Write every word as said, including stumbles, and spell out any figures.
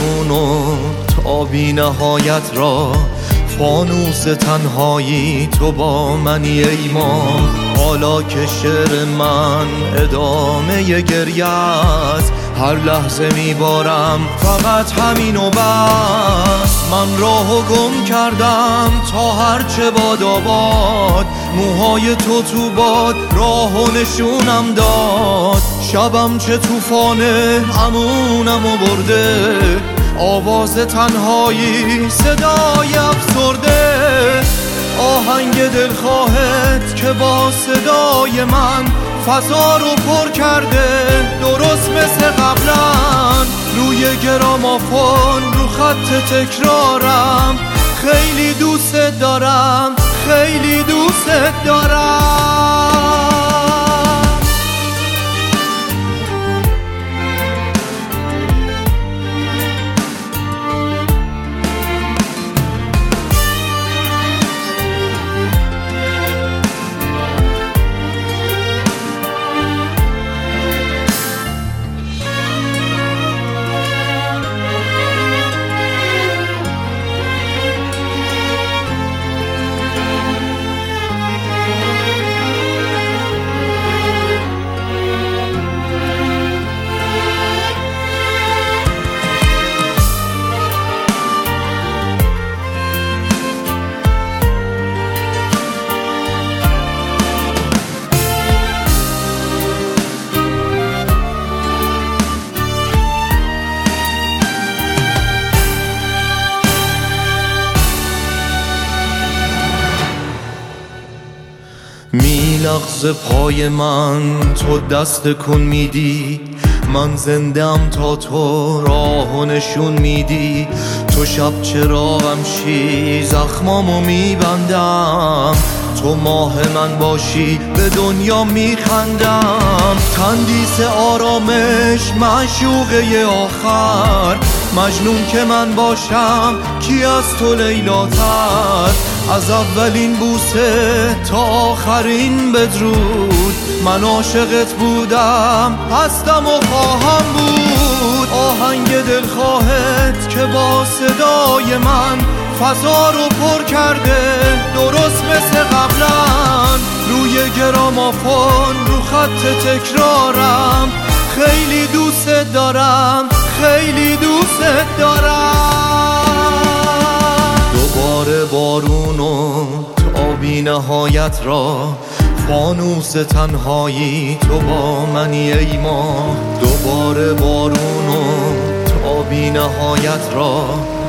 بارون و تا بی نهایت را، فانوس تنهایی تو با منی ای ما. حالا که شعر من ادامه گریه است، هر لحظه میبارم فقط همین و بس. من راهو گم کردم تا هرچه باد آباد، موهای تو تو باد راهو نشونم داد. شبم چه توفانه امونمو برده، آواز تنهایی صدای افسرده. آهنگ دلخواهت که با صدای من فضا رو پر کرده، درست مثل قبلا روی گرامافون رو خط تکرارم. خیلی دوست دارم، خیلی دوست دارم. میلغز پای من تو دست کن میدی، من زندم تا تو راهو نشون میدی. تو شب چراغم شی زخمامو میبندم، تو ماه من باشی به دنیا میخندم. تندیس آرامش معشوقه آخر، مجنون که من باشم کی از تو لیلاتر. از اولین بوسه تا آخرین بدرود، من عاشقت بودم، هستم و خواهم بود. آهنگ دلخواهت که با صدای من فضا رو پر کرده، درست مثل قبلا روی گرامافون رو خط تکرارم. خیلی دوست دارم، خیلی دوست دارم. دوباره بارون و تا بی نهایت را، فانوس تنهایی تو با منی ای ما. دوباره بارون و تا بی نهایت را،